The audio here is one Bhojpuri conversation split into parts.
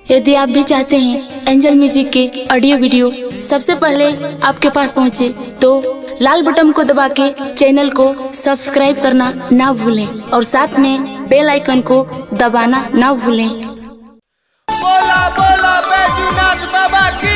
यदि आप भी चाहते हैं एंजल म्यूजिक के ऑडियो वीडियो सबसे पहले आपके पास पहुंचे, तो लाल बटन को दबा के चैनल को सब्सक्राइब करना ना भूलें और साथ में बेल आइकन को दबाना ना भूलें। बोला बोला बैजूनाथ बाबा की।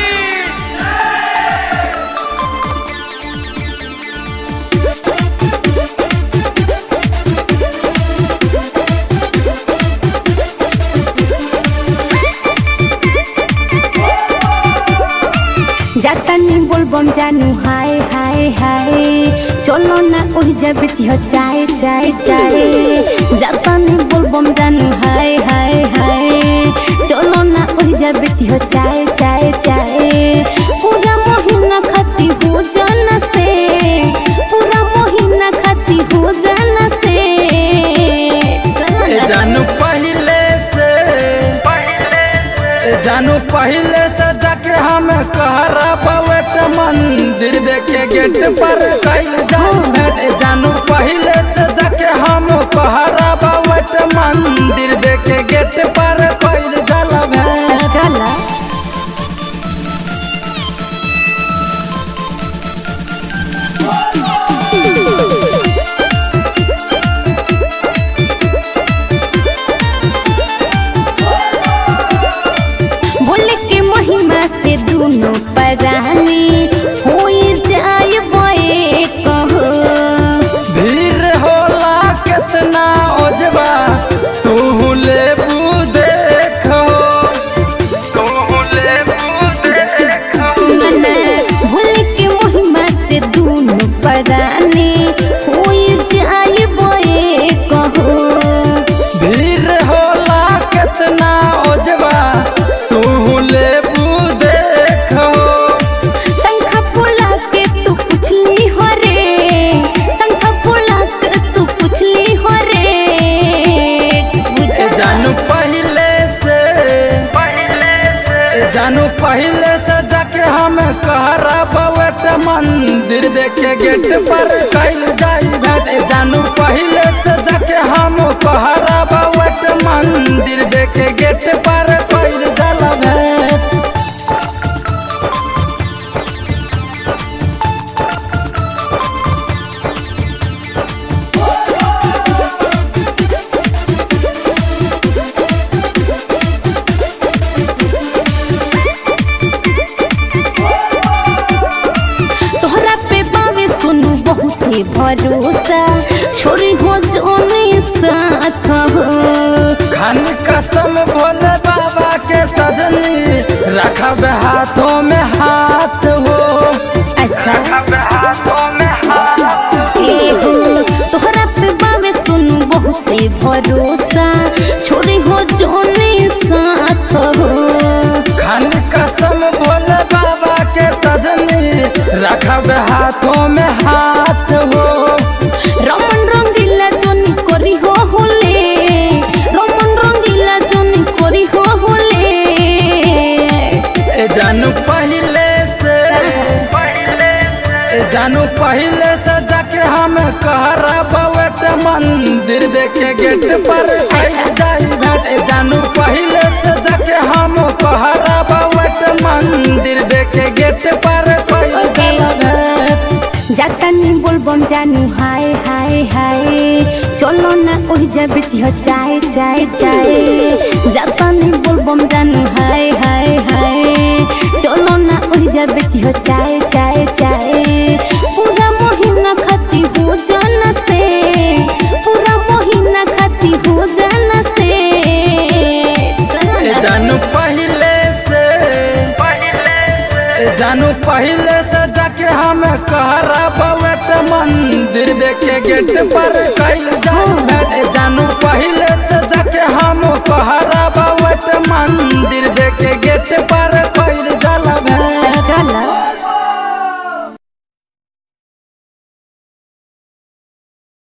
जातानी बोलबम जानू हाय हाय हाय, चलो ना ओही जबती हो चाय चाय चाय। जातानी बोलबम जानू हाय हाय हाय, चलो ना ओही जबती हो चाय चाय चाय। पूरा महीना खाती हो जाना से, पूरा महीना खाती हो जाना से। जानू पहले से जाके हम कहरा पवट मंदिर देखे गेट पर कैल जाऊ भेंट। जानू पहले से जाके हम कहरा पवट मंदिर देखे गेट पर कैल जाला भेंट। चला से दोनों परानी होई जाए बे कहो। भीड़ होला कितना ओजबा तू लेबू देखो, तू लेबू देखो। भूल के महिमा से दोनों परानी होई जाए बे कहो। भीड़ होला कितना ओजबा तू लेबू। जानू पहले से जाके हम कहरा पवट मंदिर देखे गेट पर कैल जाई भेंट। जानू पहले से जाके हम कहरा पवट मंदिर देखे गेट पर कैल जाला भेंट। भरोसा छोड़ी हो जोने साथ हो। खान कसम भोले बाबा के सजनी रखब हाथों में हाथ हो। अच्छा हाथों में हाथ हो। तोहरा पे बाबे सुनू बहुते भरोसा छोड़ी हो जोने साथ हो। खान कसम भोले बाबा के सजनी रखब हाथों में हाथ हो। रमन रंगीला जोनी करी हो होले, रमन रंगीला जोनी करी हो होले। जानू पहले से जाके हम कहरा पवट मंदिर देखे गेट पर कैल जाई भेंट। जानू पहले से जाके हम कहरा पवट मंदिर देखे गेट पर कैल जाला भेंट। जातानी बोलबम जानू हाय हाय हाय, चलो ना ओही जबती हो चाय चाय चाय। जातानी बोलबम जानू हाय हाय हाय, चलो ना ओही जबती हो चाय चाय चाय। पूरा महीना खाती हो जाना से, पूरा महीना खाती हो जाना से। जानू पहले से जाके हम कहरा पवट मंदिर देखे गेट पर कैल जाऊ भेंट। जानू पहले से जाके हम कहरा